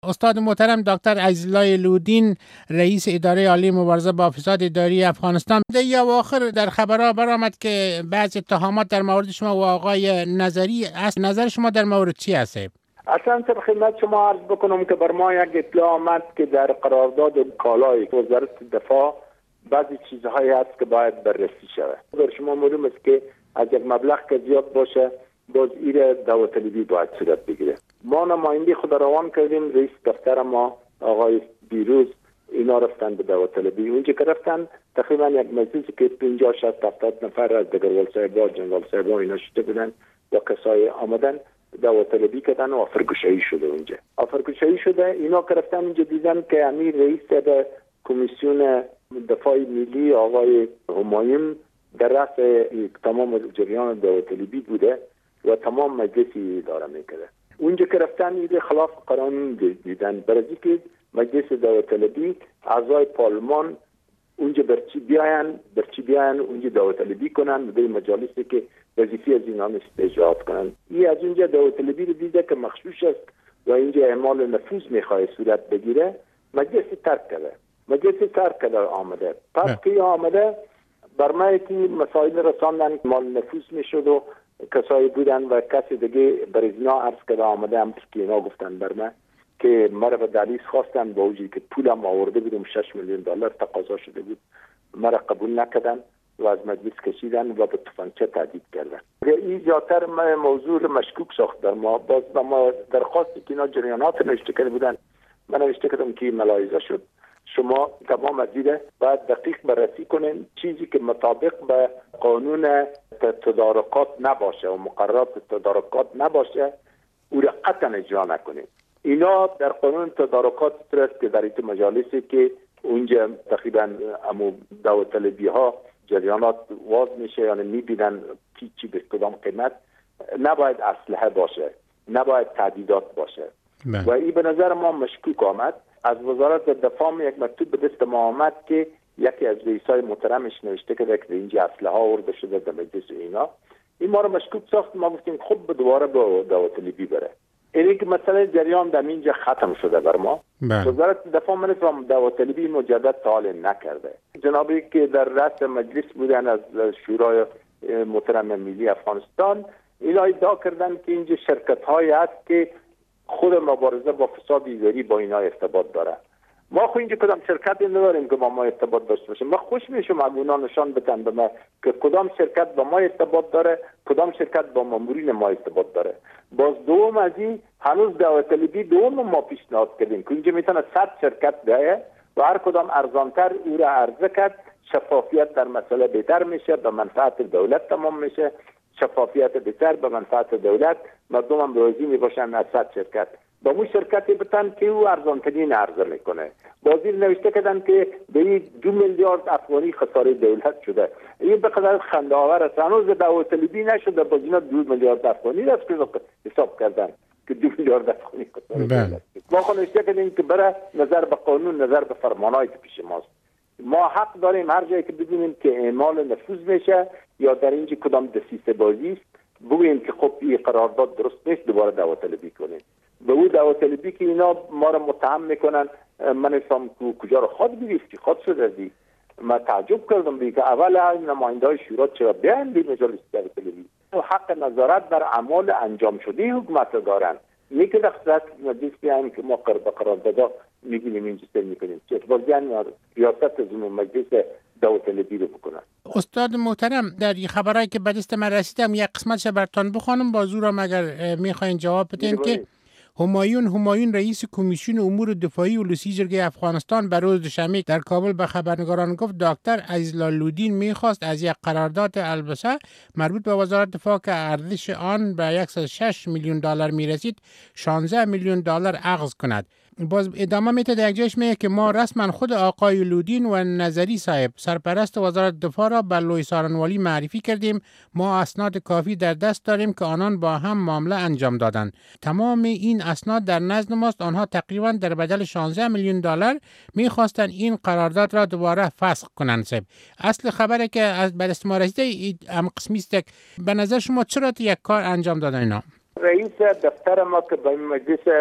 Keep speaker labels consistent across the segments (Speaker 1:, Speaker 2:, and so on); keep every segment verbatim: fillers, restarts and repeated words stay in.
Speaker 1: استاد محترم دکتر عزیزالله لودین رئیس اداره عالی مبارزه با فساد اداری افغانستان، در اواخر در خبرها برآمد که بعضی اتهامات در مورد شما و آقای نظری است. نظر شما در مورد چی است؟
Speaker 2: اصلا سر خدمت شما عرض بکنم که بر ما یک اطلاع آمد که در قرارداد کالای وزارت دفاع بعضی چیزهایی هست که باید بررسی شود. در شما معلوم است که از یک مبلغ که زیاد باشه باز ایره داوطلبی باید صورت بگیره. ما نماینده خود روان کردیم، رئیس دفتر ما آقای بیروز اینا رفتن به داوطلبی. اونجا که رفتن تقریبا یک مجلسی که پنجاه شصت هفتاد نفر از دگروال صاحبا جنرال صاحبا اینا شده بودن و کسای آمدن داوطلبی کردن و آفرگوشایی شده. اونجا آفرگوشایی شده. اینا که رفتن اونجا دیدن که امیر رئیس به کمیسیون دفاع ملی آقای همایون در رأس تمام جریان داوطلبی بوده و تمام مجلسی اداره میکرده. اونجا که رفتن ایده خلاف قانون دیدن، برای که مجلس داوطلبی اعضای پارلمان اونجا برچی بیاین برچی بیاین اونجا داوطلبی کنن به مجالسی که وظیفه از اینا استجابت کنن. این از اونجا داوطلبی رو دیده که مخشوش است و اینجا اعمال نفوذ میخواد صورت بگیره. مجلس ترک کرده مجلس ترک کرده آمده. پس که آمده برمایی که مسائل رساندن مال نفوذ میشد و کسایی بودن و کسی دیگه بر اینا عرض کرده آمده هم که اینا گفتن برمه که مرا به دلیل خواستن با وجودی که پولم آورده بودم شش میلیون دلار تقاضا شده بود، مرا قبول نکردن و از مجلس کشیدن و به تفنگچه تهدید کردن. این زیادتر موضوع مشکوک ساخت در ما. باز با ما درخواستی که اینا جریانات نوشته کرده بودن، من نوشته کردم که ملاحظه شد شما تمام مزیده باید دقیق بررسی کنین، چیزی که مطابق به قانون تدارکات نباشه و مقررات تدارکات نباشه او را قطعا اجرا نکنین. اینا در قانون تدارکات است که در این مجالسی که اونجا تقریبا امو داوطلبی ها جریانات واز میشه، یعنی میبینن کی چی به کدام قیمت، نباید اسلحه باشه، نباید تهدیدات باشه من. و این به نظر ما مشکوک آمد. از وزارت دفاع یک مکتوب به دست ما آمد که یکی از رئیسای محترمش نوشته که در اینجا اسلحه آورده شده در مجلس اینا. این ما رو مشکوک ساخت. ما گفتیم خب دوباره به داوطلبی بره. اینی که مثلا جریان در اینجا ختم شده بر ما. بله. وزارت دفاع منظم داوطلبی مجدد سوال نکرده. جنابی که در رأس مجلس بودن از شورای محترم ملی افغانستان اینا ادعا کردن که اینجا شرکت هایی هست که خود مبارزه با فساد اداری با اینا ارتباط داره. ما خو اینجا کدام شرکتی نداریم که با ما ارتباط داشته باشه. ما خوش میشم اگه اونا نشان بدن به ما که کدام شرکت با ما ارتباط داره، کدام شرکت با مامورین ما ارتباط داره. باز دوم از این هنوز داوطلبی دوم ما پیشنهاد کردیم که اینجا میتونه صد شرکت ده و هر کدام ارزانتر او را عرضه کرد. شفافیت در مسئله بهتر میشه، به منفعت دولت تمام میشه. شفافیت بهتر به منفعت دولت، مردم هم راضی میباشن از صد شرکت. با مو شرکتی بتن که او ارزانترین عرضه میکنه. بازی نوشته کردن که به این دو میلیارد افغانی خساره دولت شده. این به قدر خنده آور است. هنوز داوطلبی نشده، باز اینا دو میلیارد افغانی راست که حساب کردن که دو میلیارد افغانی خساره دولت. ما خو نوشته کردیم که برای نظر به قانون، نظر به فرمانایی که پیش ماست، ما حق داریم هر جایی که ببینیم که اعمال نفوذ میشه یا در اینجا کدام دسیسه بازی است بگوییم که خب این قرارداد درست نیست، دوباره داوطلبی کنیم. به او داوطلبی که اینا ما را متهم میکنن، من اسلام کجا رو خود گرفتی، خود شده دی. من تعجب کردم بی که اول نماینده های شورا چرا بیان بی مجلس داوطلبی حق نظارت بر اعمال انجام شده حکومت دارن. نیکه دخصت مجلس بیان که ما قرارداد میگیم اینجا سر میکنیم چه بازیان ریاست از مجلس داوطلبی رو بکنن.
Speaker 1: استاد محترم، در این خبرایی که به دست من رسیدم یک قسمتش براتون بخوانم، بازورم اگر میخواین جواب بدین که همایون همایون رئیس کمیسیون امور دفاعی ولسی جرگه افغانستان به روز دوشنبه در کابل به خبرنگاران گفت دکتر عزیزالله لودین میخواست از یک قرارداد البسه مربوط به وزارت دفاع که ارزش آن به صد و شش میلیون دلار میرسید شانزده میلیون دلار اخذ کند. باز ادامه میده در یک جایش میگه که ما رسما خود آقای لودین و نظری صاحب سرپرست وزارت دفاع را به لوی سارنوالی معرفی کردیم. ما اسناد کافی در دست داریم که آنان با هم معامله انجام دادند. تمام این اسناد در نزد ماست. آنها تقریبا در بدل شانزده میلیون دلار میخواستن این قرارداد را دوباره فسخ کنند. صاحب اصل خبره که از به دست ما رسیده ام قسمی است. به نظر شما چرا یک کار انجام دادن اینا؟
Speaker 2: رئیس دفتر ما که به مجلس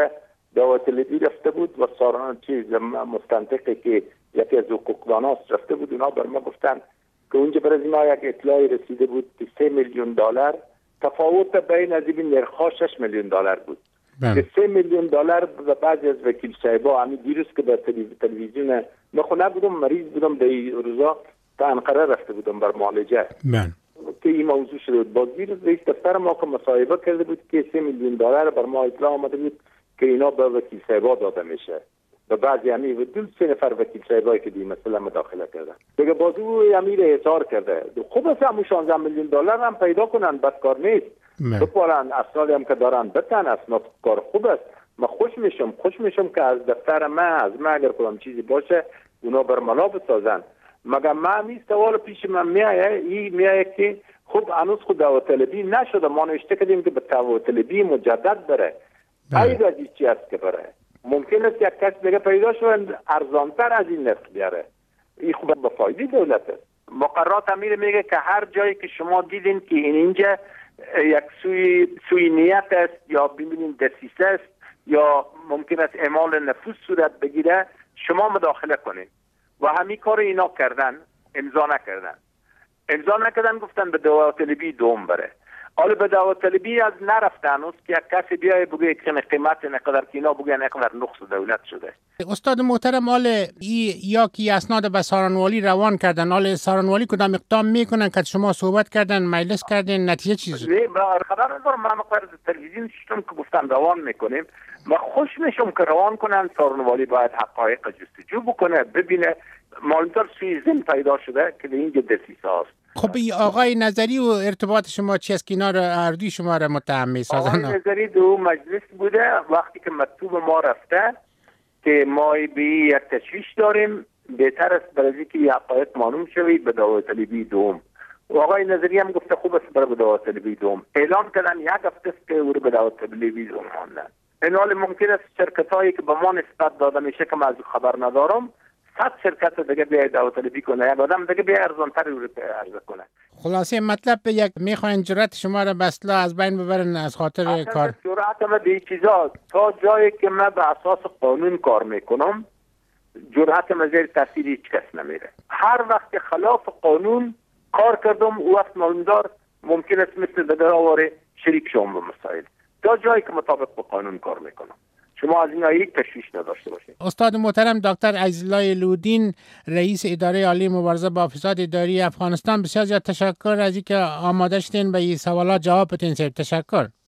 Speaker 2: داوطلبی رفته بود و ساران چیز مستنطقی که یکی از حقوقداناست رفته بود. اونا بر ما گفتن که اونجا برای ما یک اطلاعی رسیده بود که سه میلیون دلار تفاوت بین از این نرخ‌ها شش میلیون دلار بود. که سه میلیون دلار و بعضی از وکیل صاحبا همین دیروز که به تلویزیون مخونه بودم مریض بودم در روزا تا انقره رفته بودم بر معالجه که این موضوع شده بود. باز دیروز رئیس دفتر ما که مصاحبه کرده بود که سه میلیون دلار بر ما اطلاع آمده بود که اینا به وکیل صاحبا داده میشه و بعضی همین و دو سه نفر وکیل صاحبایی که دی مثلا مداخله کردن دیگه باز او امیر احضار کرده. خوب است همون شانزده میلیون دلار هم پیدا کنن، بدکار نیست. بپارن اسنادی هم که دارن بتن، اسناد کار خوب است. من خوش میشم خوش میشم که از دفتر من از من اگر کدام چیزی باشه اونا برملا بسازن. مگر من این سوال پیش من میایه این میایه که خب هنوز خود داوطلبی نشده، ما نوشته کردیم که به داوطلبی مجدد بره. ای از چی است که بره؟ ممکن است یک کس دیگه پیدا شود ارزانتر از این نرخ بیاره. این خوب به فایده دولت است. مقررات امیر میگه که هر جایی که شما دیدین که این اینجا یک سوی سوی نیت است یا ببینین دسیسه است یا ممکن است اعمال نفوذ صورت بگیره شما مداخله کنین و همین کار اینا کردن، امضا نکردن. امضا نکردن گفتن به داوطلبی دوم بره. حالا به داوطلبی از نرفتن است که یک کسی بیای بگه که قیمت نقدر که اینا بگه نقدر نقص دولت شده.
Speaker 1: استاد محترم، حال ای یا کی اسناد به سارانوالی روان کردن، حال سارانوالی کدام اقدام میکنن که شما صحبت کردن مجلس کردن نتیجه چیز؟
Speaker 2: نه خبر ندارم. من مقدار تلویزیون شدم که گفتن روان میکنیم. ما خوش میشم که روان کنن. سارانوالی باید حقایق جستجو بکنه، ببینه مالدار سوی زن پیدا شده که اینجا دسیسه است.
Speaker 1: خب این آقای نظری و ارتباط شما چی است که اینا رو اردوی شما رو متهم میسازن؟
Speaker 2: آقای نظری دو مجلس بوده وقتی که مکتوب ما رفته که ما به یک تشویش داریم بهتر است برای که حقایق معلوم شوید به داوطلبی دوم. و آقای نظری هم گفته خوب است برای داوطلبی دوم. اعلام کردن یک هفته است که او رو به داوطلبی دوم ماندن. این حال ممکن است شرکت هایی که به ما نسبت داده میشه که من از خبر ندارم صد شرکت دیگه بیای داوطلبی کنه، یک آدم دیگه بیای ارزانتر رو عرضه کنه.
Speaker 1: خلاصه مطلب یک میخواین جرأت شما رو به اصطلاح از بین ببرن از خاطر کار.
Speaker 2: جرأت ما به چیزا تا جایی که من به اساس قانون کار میکنم جرأت ما زیر تاثیر هیچ کس نمیره. هر وقت خلاف قانون کار کردم او وقت معلومدار ممکن است مثل بدراواره شریک شوم به مسائل تا جایی که مطابق با قانون کار میکنم. شما از این یک تشویش نداشته باشید.
Speaker 1: استاد محترم دکتر عزیزالله لودین، رئیس اداره عالی مبارزه با فساد اداری افغانستان، بسیار زیاد تشکر از اینکه آماده شدین به این سوالات جواب بدین. تشکر.